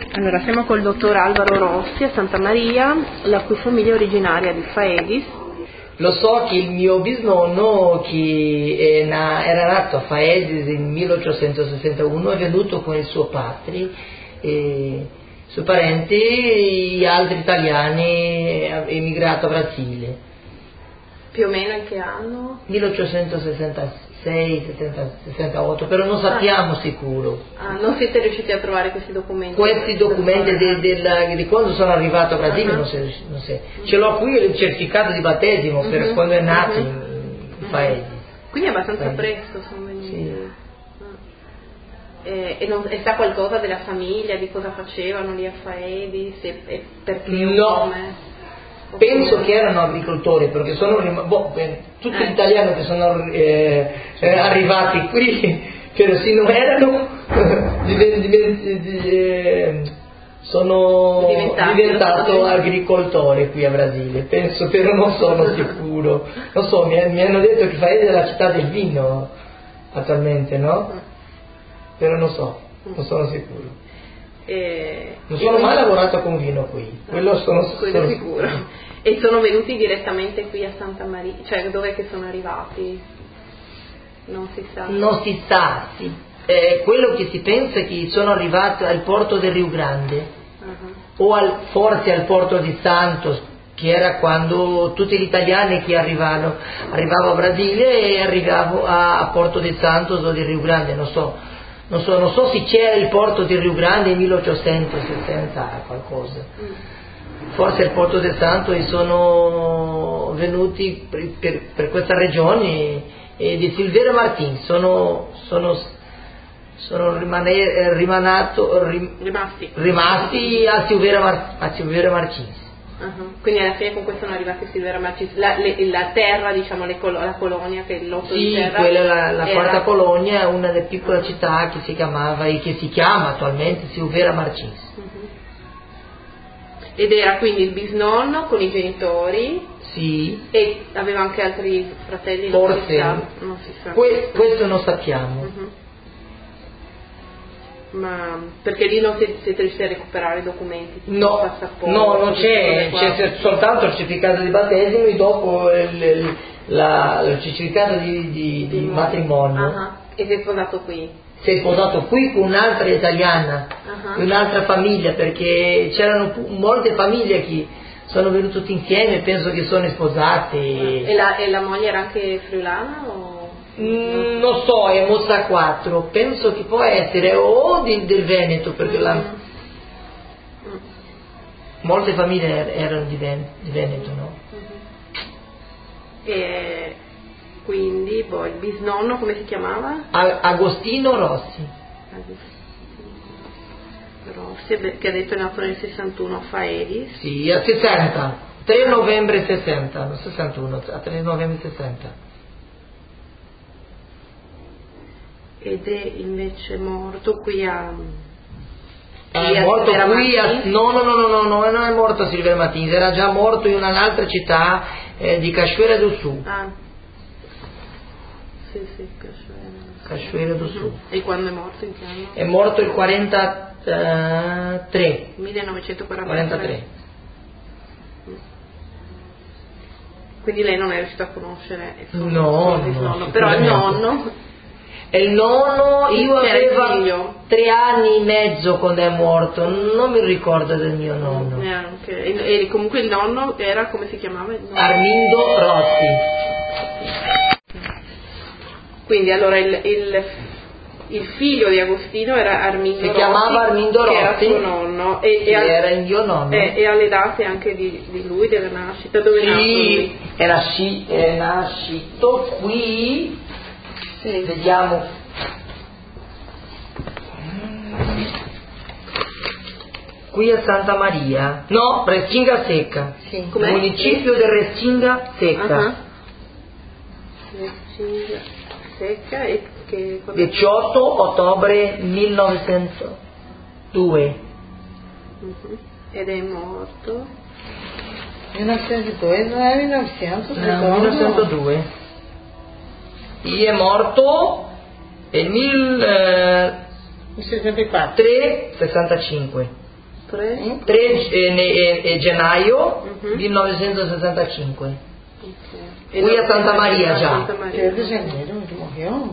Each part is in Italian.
Allora, siamo col dottor Alvaro Rossi a Santa Maria, la cui famiglia è originaria di Faedis. Lo so che il mio bisnonno, che era nato a Faedis nel 1861, è venuto con il suo padre, suoi parenti, altri italiani, è emigrato a Brasile. Più o meno in che anno? 1866, 68, però non sappiamo sicuro. Non siete riusciti a trovare questi documenti? Questi documenti di quando sono arrivato a Brasile non so. Ce l'ho qui il certificato di battesimo per quando è nato in Faedis. Quindi è abbastanza presto sono venuti. Sì. E sa qualcosa della famiglia, di cosa facevano lì a Faedis e perché? No. Penso che erano agricoltori, perché sono tutti gli italiani che sono arrivati qui, persino erano sono diventato agricoltore qui a Brasile, penso, però non sono sicuro. Non so, mi hanno detto che Faedis è la città del vino attualmente, no? Però non so, non sono sicuro. Non sono mai lavorato con vino qui, quello sono sicuro. E sono venuti direttamente qui a Santa Maria, cioè dov'è che sono arrivati? Non si sa. Non si sa, sì. Quello che si pensa è che sono arrivati al porto del Rio Grande o forse al porto di Santos, che era quando tutti gli italiani che arrivavo a Brasile e arrivavo a Porto di Santos o del Rio Grande, non so se c'era il porto di Rio Grande nel 1860 qualcosa. Forse il porto del Santo e sono venuti per questa regione di Silveira Martins, sono rimasti a Silveira Martins. Quindi alla fine con questo sono arrivati a Silveira Martins, la terra, diciamo, la colonia, che è il lotto di terra. Sì, quella la quarta colonia, una delle piccole città che si chiamava e che si chiama attualmente Silveira Martins. Ed era quindi il bisnonno con i genitori? Sì. E aveva anche altri fratelli? Forse, non si sa. Questo non sappiamo. Ma perché lì non siete riusciti a recuperare documenti? No, passaporto, non c'è soltanto il certificato di battesimo e dopo il certificato di matrimonio. E si è sposato qui? Si è sposato qui con un'altra italiana, con un'altra famiglia, perché c'erano molte famiglie che sono venute tutte insieme, penso che sono sposate. E la moglie era anche friulana o? Non so, è Mozza 4, penso che può essere o del Veneto, perché molte famiglie erano di Veneto, no? E quindi il bisnonno come si chiamava? Agostino Rossi. Rossi, che ha detto è nato nel 61 a Faedis. Sì, a 60, 3 novembre 60, non 61, a 3 novembre 60. Ed è invece morto qui a... È morto qui non è morto a Silveira Martins, era già morto in un'altra città di Cachoeira do Sul. Sì, Cachoeira do Sul. E quando è morto, in che anno? È morto il 43. 1943. Quindi lei non è riuscita a conoscere no, però il nonno... E il nonno, io avevo 3 anni e mezzo quando è morto, non mi ricordo del mio nonno. E comunque il nonno era, come si chiamava? Armindo Rossi. Quindi allora il figlio di Agostino era Armindo Rossi. Si chiamava Armindo Rossi. Che era suo nonno. Era il mio nonno. E alle date anche di lui, della nascita, dove è nato lui? È nascito qui. Sì. Vediamo. Qui a Santa Maria, no, Restinga Secca. Sì. Municipio di Restinga Secca. Restinga Secca e che 18 ottobre 1902. Ed è morto 1902, non è 1900? No, 1902. E è morto nel 64. 65. 3 gennaio 1965. Okay. Qui a Santa Maria già. 3 di gennaio morreu?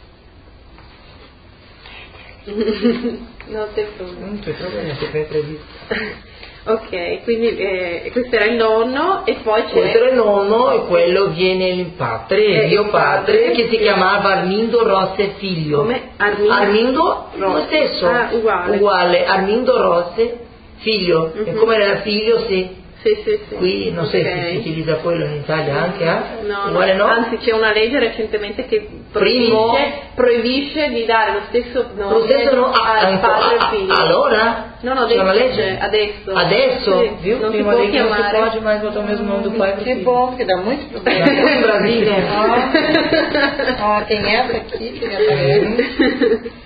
Non c'è problema. Non c'è problema, si è previsto. Ok, quindi questo era il nonno e poi c'è... Questo era il nonno e quello viene il padre, mio padre, che si chiamava Armindo Rosse figlio. Come? Armindo lo stesso. Ah, uguale. Armindo Rosse figlio. E come era figlio, sì. Sì. Qui non so se si utilizza quello in Italia anche, No, uguale no? Anzi c'è una legge recentemente che proibisce di dare lo stesso nome al padre e al figlio. Allora? No, c'è una legge? Adesso? Sì, viu? Non si può chiamare. Non si pode mais botar o mesmo nome do pai pro filho. Que bom, porque dá muito problema. In Brasília. Ó, tem essa aqui, tem essa aqui.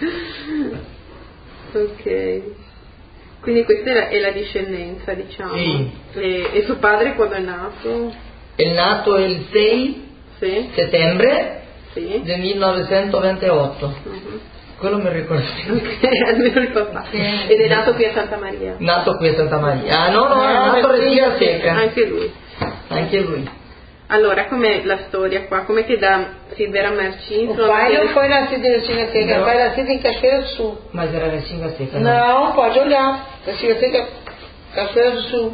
Ok. Quindi questa è la discendenza, diciamo. Sì. E suo padre quando è nato? È nato il 6 settembre del 1928. Quello mi ricordo. Almeno il papà. Ed è nato qui a Santa Maria. Nato qui a Santa Maria. Ah no, è nato a Resina Secca. Anche lui. Allora, com'è la storia qua? Com'è che da Silveira Martins... O pai não foi nascido em Resina Secca, o pai nascido em Cachoeira do Sul. Mas era Resina Secca, não? Pode olhar. Resina Secca, Cachoeira do Sul.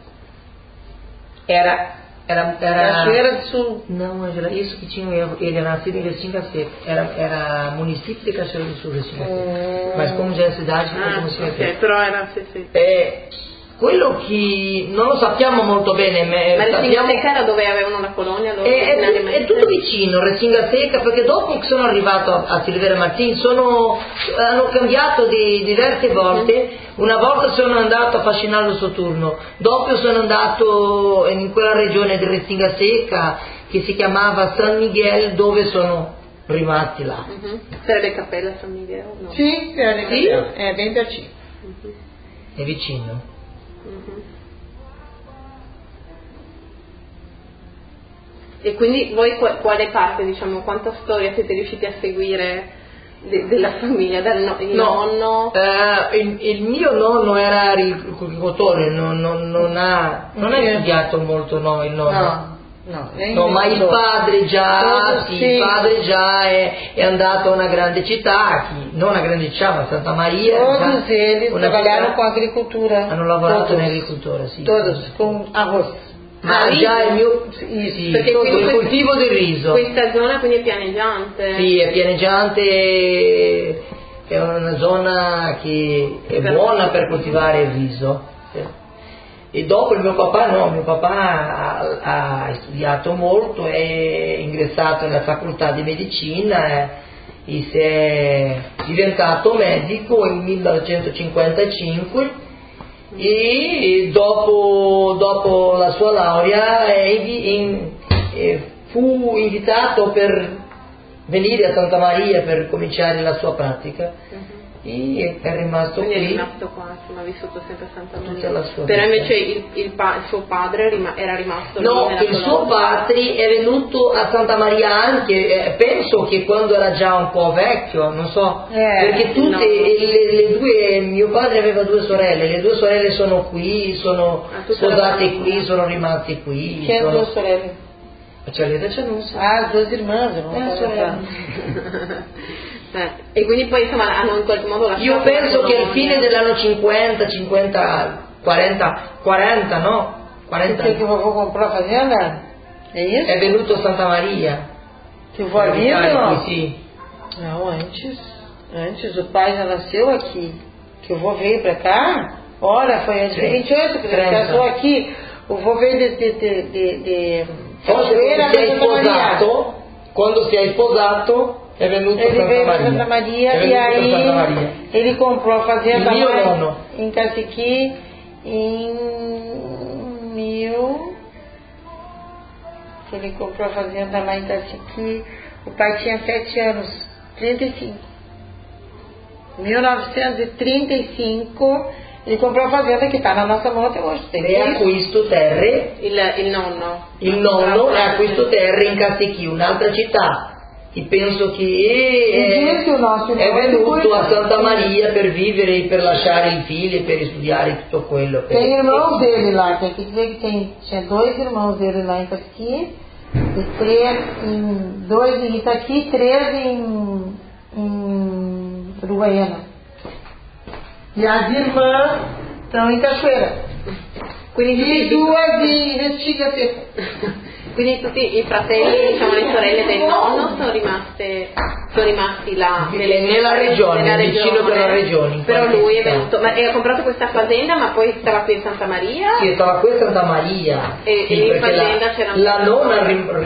Era Cachoeira do Sul. Não, era isso que tinha um erro. Ele era nascido em Restinga Seca. Era município de Cachoeira do Sul, Restinga Seca. Mas como já é cidade, ficou como Restinga Seca. Però era quello che non lo sappiamo molto bene. Ma Restinga Seca era dove avevano la colonia? È tutto vicino, Restinga Seca, perché dopo che sono arrivato a Silveira Martins hanno cambiato di diverse volte. Una volta sono andato a Fascinaldo Soturno, dopo sono andato in quella regione di Restinga Seca che si chiamava San Miguel, dove sono rimasti là. Sarebbe Cappella San Miguel? No. Sì, è bem pertinho. È vicino. E quindi voi quale parte, diciamo, quanta storia siete riusciti a seguire della famiglia, il nonno? Il mio nonno era agricoltore, non ha studiato molto il nonno. No, ma il padre già, il padre già è andato a una grande città, non una grande città, ma Santa Maria. Todos eles trabalharam com agricultura. Hanno lavorato in agricoltura, sì. Todos, con arroz. Ma già il mio perché il coltivo del riso. Questa zona quindi è pianeggiante. Sì, è pianeggiante, è una zona che è buona per coltivare il riso. E dopo il mio papà ha studiato molto, è ingessato nella facoltà di medicina e si è diventato medico nel 1955 e dopo la sua laurea fu invitato per venire a Santa Maria per cominciare la sua pratica. E è rimasto qui. È rimasto qua, insomma, ha vissuto sempre a Santa Maria. Tutta la sua però vita. invece il suo padre era rimasto lì no, nella il suo padre è venuto a Santa Maria anche, penso che quando era già un po' vecchio, non so, perché tutte le due, mio padre aveva 2 sorelle, le 2 sorelle sono qui, sono sposate qui, sono rimaste qui. Che 2 sorelle? C'è non so. Ah, 2 irmãs, e quindi poi insomma hanno in qualche modo lasciato. Io penso che al fine dell'anno 40, no? 40 anni. Che vovô comprò la fazenda? È isso? È venuto a Santa Maria. Que vovô vindo? Sì. Não, antes o pai já nasceu aqui. Que o vô veio pra cá? Ora, foi antes de 28, porque ele casou aqui. O vô veio de Cachoeira a Santa Maria. Quando si è sposato è venuto a Santa Maria e aí ele comprou a fazenda em Caciqui ele comprou a fazenda lá em Caciqui, o pai tinha 7 anos, 35. Em 1935 ele comprou a fazenda que está na nossa mão até hoje. E acquistò terre, il nonno e acquistò terre in Caciqui, un'altra città e penso che è venuto a Santa Maria per vivere e per lasciare il figlio e per studiare tutto quello. Tem irmãos dele lá, quer dizer que tinha 2 irmãos dele lá em Itaqui, e 2 em Itaqui e 3 em Uruguaiana. E as irmãs estão em Cachoeira. E 2 em Restinga Seca. Quindi tutti i fratelli, diciamo le sorelle del nonno sono rimasti là nella regione, vicino per la regione. Però lui è venuto, ma ha comprato questa fazenda, ma poi stava qui in Santa Maria? Sì, stava qui a Santa Maria. E sì, in fazenda c'era la nonna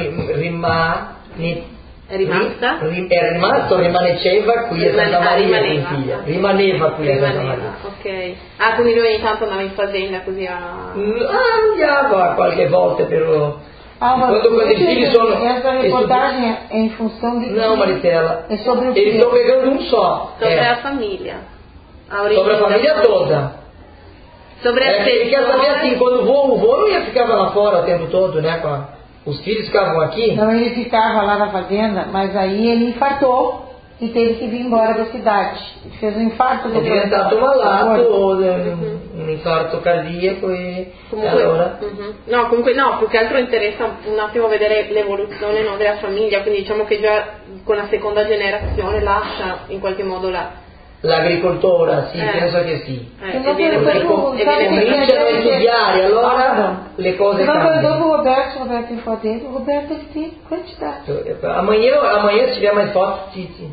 rimaneva qui a Santa Maria con figlia. Rimaneva qui a Santa Maria. Ok. Ah, quindi lui ogni tanto andava in fazenda così a... Andava qualche volta però... quando i figli sono... Essa reportagem é em função de... Não, Maristela. É sobre o que? Eles estão pegando só. Sobre a família. Sobre a família toda. Sobre as pessoas... Ele quer saber assim, quando o vô não ia ficar lá fora o tempo todo, né? Os filhos ficavam aqui? Não, ele ficava lá na fazenda, mas aí ele infartou e teve que vir embora da cidade. Ele fez um infarto. È diventato malato, un infarto cardiaco e allora... No, comunque no, più che altro interessa un attimo vedere l'evoluzione, no, della famiglia, quindi diciamo che già con la seconda generazione lascia in qualche modo l'agricoltura, sì, penso che sì. Perché cominciano a studiare, allora le cose cambiano. O Roberto tem foto dele, o Roberto tem quantidade. Amanhã se tiver mais fotos,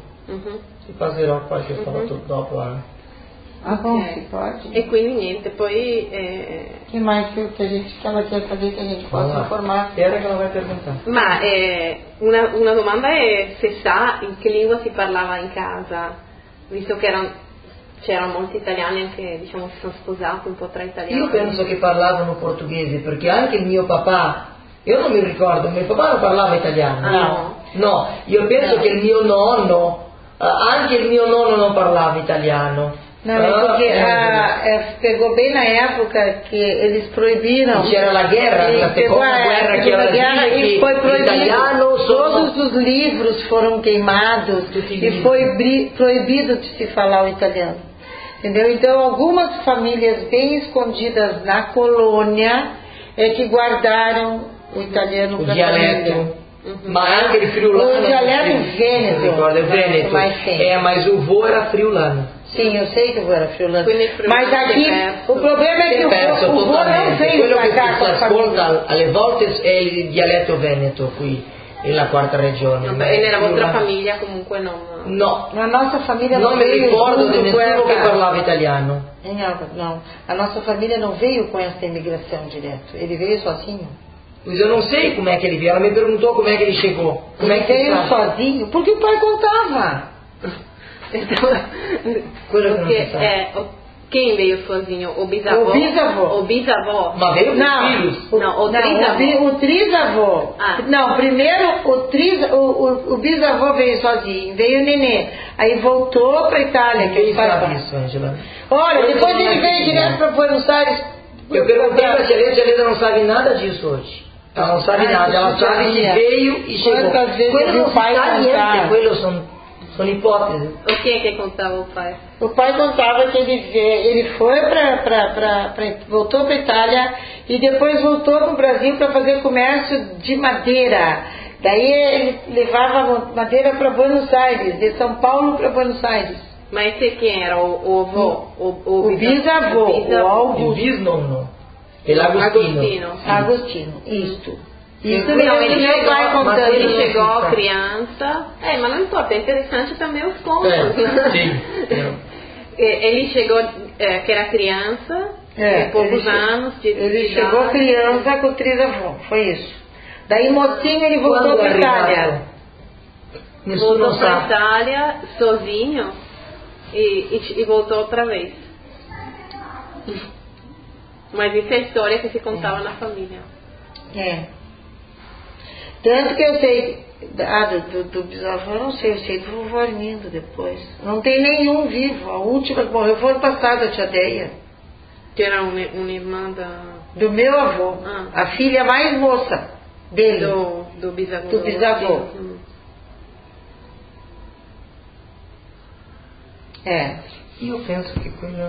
ti passerò qualche foto dopo. Ah, bom, se pode. E quindi niente, poi... Que mais que a gente quer saber que a gente possa informar? Spera che lo vai perguntare. Ma una domanda è se sa in che lingua si parlava in casa, visto che c'erano molti italiani anche, diciamo, si sono sposati un po' tra italiani. Io penso che parlavano portoghese, perché anche il mio papà, io non mi ricordo, mio papà non parlava italiano. No, io penso che il mio nonno, anche il mio nonno non parlava italiano. Não, porque pegou bem na época que eles proibiram. C'era la guerra, la seconda guerra que e foi proibido. Todos os livros foram queimados e foi proibido de se falar o italiano. Entendeu? Então algumas famílias bem escondidas na colônia é que guardaram o italiano para a família. Ma anche il friulano. O dialeto vêneto. Mas o vô era friulano. Sim, eu sei que o vô era friulano. Mas aqui o problema é que o vô não veio Quello pra che cá si ascolta alle volte è il dialetto veneto qui nella quarta regione. E nella vostra famiglia comunque non? No, na nossa família non mi ricordo di nessuno che parlava italiano. Não, a nossa família não veio com essa imigração direto. Ele veio sozinho. Mas eu não sei como é que ele veio. Ela me perguntou como é que ele chegou. Como é que veio sozinho? Porque o pai contava. Quem veio sozinho? O bisavô? O bisavô. Mas veio com filhos? Não, o trisavô. Não, primeiro o bisavô veio sozinho, veio o nenê. Aí voltou para a Itália. Quem sabe isso, Angela? Olha, depois ele veio direto para Buenos Aires. Eu perguntei para a Celeda não sabe nada disso hoje. Ela não sabe nada, ela sabe que veio e chegou. Quando o pai contava, quello sono ipóteses. O que contava o pai? O pai contava que ele foi voltou para a Itália e depois voltou para o Brasil para fazer comércio de madeira. Daí ele levava madeira para Buenos Aires, de São Paulo para Buenos Aires. Mas esse quem era? O avô? O bisavô. O bisnonno. Agostino, isto. Isso não, ele chegou criança. Mas não importa, é interessante também os contos. Sim. Ele chegou que era criança, poucos anos. Ele chegou criança com o trisavô, foi isso. Daí mocinho ele voltou para a Itália. Voltou para a Itália sozinho e voltou outra vez. Mas isso é a história que se contava na família. Tanto que eu sei do bisavô, eu não sei, eu sei do vovô Armindo depois. Não tem nenhum vivo. A última que morreu foi ano passado, a tia Deia. Que era uma irmã do meu avô. A filha mais moça dele. Do bisavô. Do bisavô. Io penso che quello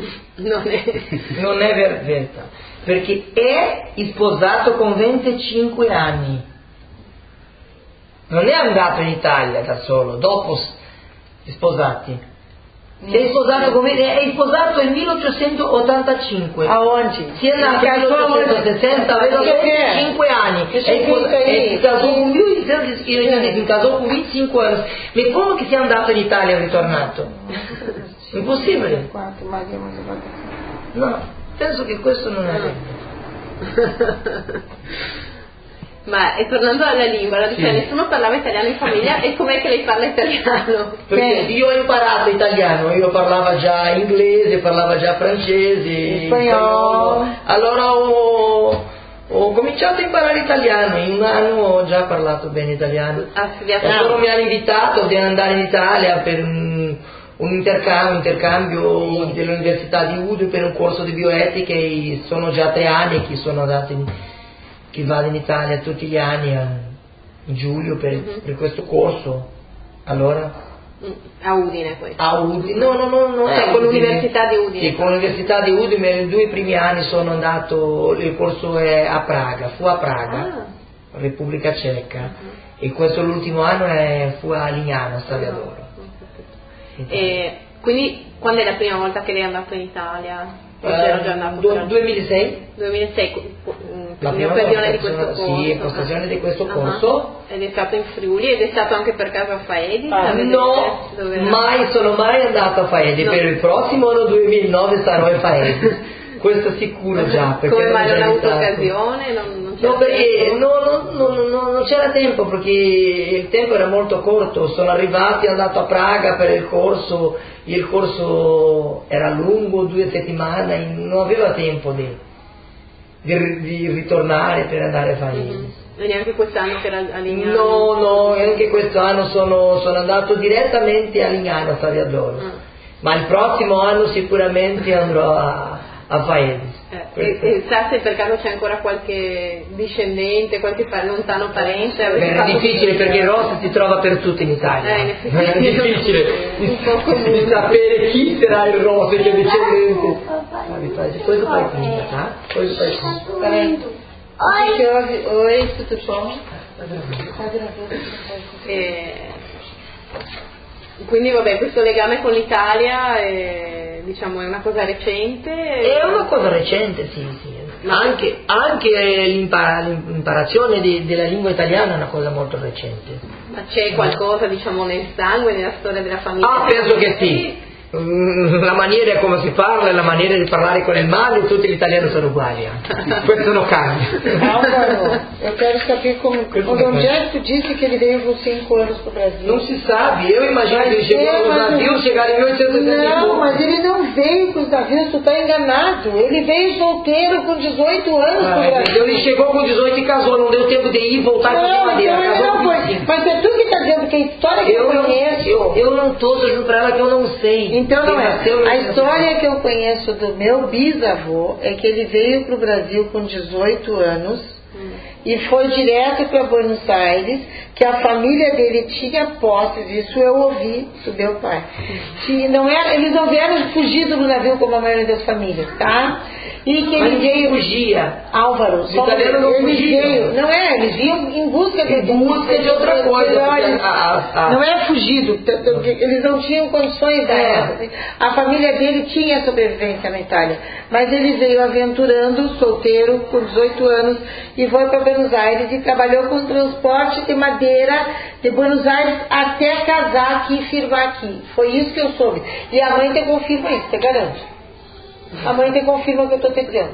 non è verità, perché è sposato con 25 anni, non è andato in Italia da solo, dopo sposati. È sposato nel 1885. Aonde? Si è nato nel 1860, aveva 25 anni. Si casò con lui, si casò con 25 anni. Ma come che sia andato in Italia e è ritornato? Impossibile. No, penso che questo non è vero. Ma e tornando alla lingua, nessuno parlava italiano in famiglia, e com'è che lei parla italiano? Perché io ho imparato italiano, io parlavo già inglese, parlavo già francese, spagnolo. Allora ho cominciato a imparare italiano, in un anno ho già parlato bene italiano. Loro mi hanno invitato ad andare in Italia per un intercambio dell'Università di Udine per un corso di bioetica, e sono già 3 anni che sono andato che vado in Italia tutti gli anni in giugno per questo corso. Allora? A Udine questo? A Udine, no. Cioè con l'Università di Udine? Sì, con l'Università di Udine. Nei 2 primi anni sono andato, il corso è a Praga, fu a Praga, Repubblica Ceca, e questo l'ultimo anno fu a Lignano, Staviadoro. E quindi quando è la prima volta che lei è andato in Italia? C'era già andato 2006. 2006, la prima occasione di questo corso. Sì, occasione di questo corso. Ed è stato in Friuli, ed è stato anche per caso a Faedi? No, sono mai andato a Faedi. Per il prossimo anno 2009 sarò a Faedi. Questo sicuro già. Come mai non ha avuto occasione? Non c'era tempo, perché il tempo era molto corto. Sono arrivati, andato a Praga per il corso era lungo, 2 settimane, non aveva tempo di ritornare per andare a Faedi. E neanche quest'anno che era a Lignano? No, anche quest'anno sono andato direttamente a Lignano, a Staviadoro. Ma il prossimo anno sicuramente andrò a Faedi. E sa se per caso c'è ancora qualche discendente, qualche lontano parente? È difficile, perché Rosa si trova per tutto in Italia. È difficile di sapere chi sarà il Rosa che è discendente. Poi fai finta, Poi fai finta. Oi, tudo bom? Quindi vabbè, questo legame con l'Italia è una cosa recente? È una cosa recente, sì. Ma anche l'imparazione della lingua italiana è una cosa molto recente. Ma c'è qualcosa, nel sangue, nella storia della famiglia? Penso che sì. La maniera come si parla e la maniera di parlare con il mano, tutti gli italiani sono uguali. Questo non cambia. Álvaro, eu quero saber onde é que tu disse que ele veio com 5 anos para o Brasil? Não se sabe, eu imagino que ele chegou nos navios, chegaram em 1860. Não, mas ele não veio com os navios, tu está enganado. Ele veio solteiro com 18 anos para o Brasil. Ele chegou com 18 e casou, não deu tempo de ir e voltar para a madeira. Mas é tu que está dizendo que a história que eu conheço. Eu não estou dizendo para ela que eu não sei. Então não é. A história que eu conheço do meu bisavô é que ele veio para o Brasil com 18 anos e foi direto para Buenos Aires, que a família dele tinha posses, isso eu ouvi do meu pai. Eles não vieram fugidos do navio como a maioria das famílias, tá? E que ele veio... fugia. Álvaro, só eles iam em busca de outra coisa. Não é fugido, eles não tinham condições da época. A família dele tinha sobrevivência na Itália, mas ele veio aventurando, solteiro, com 18 anos, e foi para Buenos Aires e trabalhou com transporte de madeira de Buenos Aires até casar aqui e firmar aqui. Foi isso que eu soube. E a mãe te confirma isso, te garanto. A mãe te confirma o que eu estou te dizendo.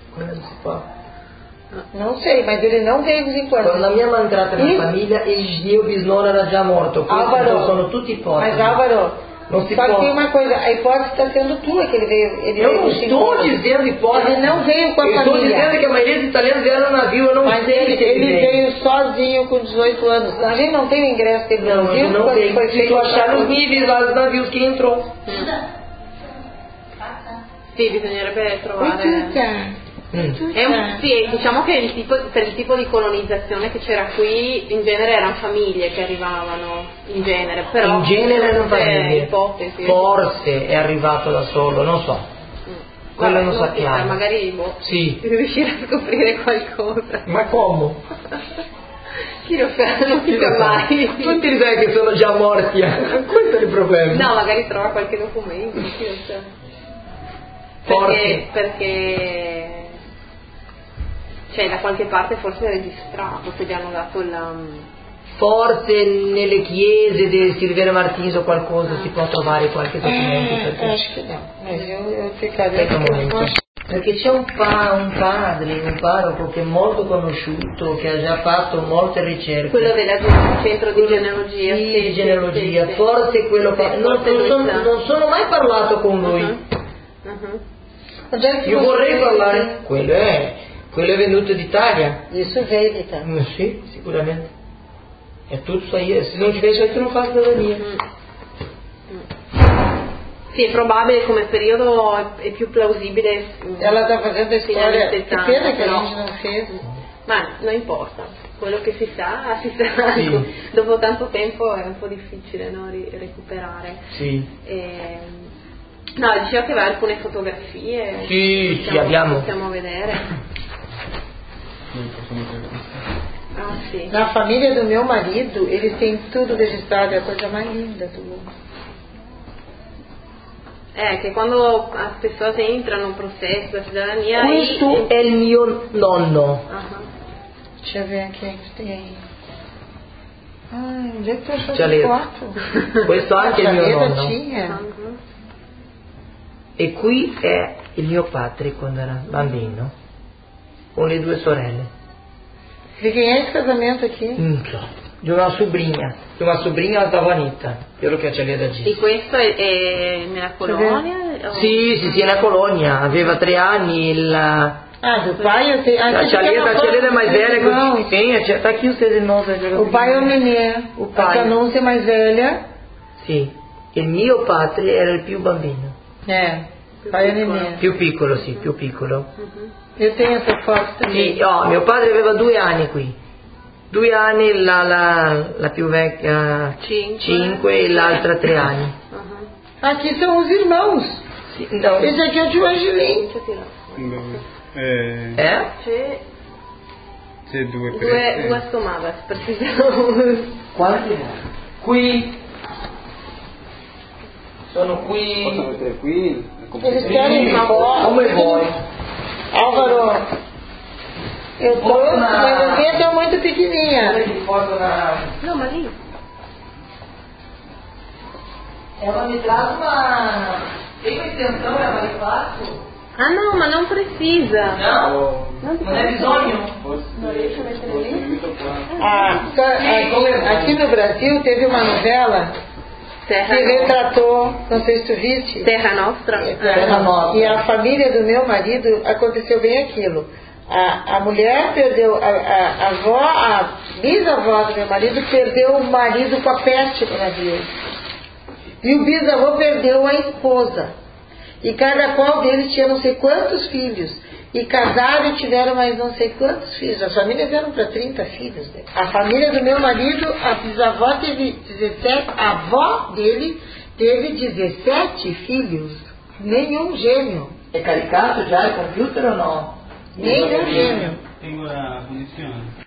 Não sei, mas ele não veio de enquanto. Quando a minha mãe entrava na família, il mio bisnonno era già morto. Álvaro, sono tutti ipotesi. Mas Álvaro, não se só pode. que tem uma coisa, a hipótese está sendo tua, que ele veio. Eu não estou dizendo hipótese. Ele não veio com a família. Eu estou dizendo que a maioria dos italianos vieram no navio, eu não mas sei se ele veio sozinho com 18 anos. A gente não tem o ingresso dele no navio. Não tem. Se tu achar nos níveis lá dos navios que entrou. Sì, bisognerebbe trovare. Sì, diciamo che per il tipo di colonizzazione che c'era qui, in genere erano famiglie che arrivavano, però in genere erano famiglie, ipotesi. Forse è arrivato da solo, non so, quello non sappiamo. Magari sì. riuscire a scoprire qualcosa. Ma come? Chi lo sa? Non si sa mai. Tutti sai che sono già morti, questo è il problema. No, magari trova qualche documento, chi lo sa. Perché cioè da qualche parte forse è registrato, se gli hanno dato forse nelle chiese di Silverio Martins o qualcosa si può trovare qualche documento. Acho che no, mas eu ficaria perché c'è un padre, un parroco che è molto conosciuto, che ha già fatto molte ricerche. Quello del centro di genealogia. Sì, di genealogia, forse quello non sono mai parlato con lui. Io vorrei parlare. Quello è venuto d'Italia. Isso veio d'Italia. Sì, sicuramente. È tutto aí. Se non tivesse questo non faccio venire. Sì, è probabile come periodo, è più plausibile. Ela está fazendo a storia. Que pena que a gente não fez. Ma non importa, quello che si sa. Sì. Dopo tanto tempo è un po' difficile, no, recuperare. Sì. No, dicevo che aveva alcune fotografie. Sì, abbiamo. Possiamo vedere. Sì. Na família do meu marido, eles têm tudo registrado, é a coisa mais linda do mundo. Che quando as pessoas entrano nel processo da cidadania. Questo è il mio nonno. Deixa eu ver aqui que tem. Onde é que tu achou essa foto? Questo anche è il mio nonno. Tinha. E qui è il mio padre quando era bambino, con le due sorelle. De quem é esse casamento aqui? Di una sobrinha da Vanita, quello che c'è lì da G. E questo è nella colonia? Sì, nella colonia, aveva 3 anni do pai eu tenho. A tia é mais velha que eu tenho, tá aqui o CD novo. O pai é o nenê, a Canúncia é mais velha. Sì, il mio padre era il più bambino. Pai é nenê. Più piccolo, sì, più piccolo. Eu tenho essa foto também. Sì, mio padre aveva 2 anni qui. 2 anni, la più vecchia 5 e l'altra 3 anni. Aqui são os irmãos. Sì, no. Esse aqui é o tio Angelim. C'è due stomadas, precisamos. Quanti? Qui. Sono qui. Posso mettere qui? Eles querem come vuoi. Álvaro, eu trouxe, mas a minha tá muito pequenininha. Não, mas lì. Ela me traz uma... Tem uma extensão, ela me fácil? Ah, não, mas não precisa. Não? Não é bisogno? Não, deixa eu ver ali. Aqui no Brasil teve uma novela que retratou, não sei se tu viste. Terra Nostra. Terra Nostra. E a família do meu marido aconteceu bem aquilo. A mulher perdeu, a avó, a bisavó do meu marido perdeu o marido com a peste no navio. E o bisavô perdeu a esposa. E cada qual deles tinha não sei quantos filhos. E casaram e tiveram mais não sei quantos filhos. As famílias eram para 30 filhos. Né? A família do meu marido, a bisavó teve 17, a avó dele teve 17 filhos. Nenhum gêmeo. É caricato já? É computer ou não? Nenhum gêmeo. Tengo la funzione.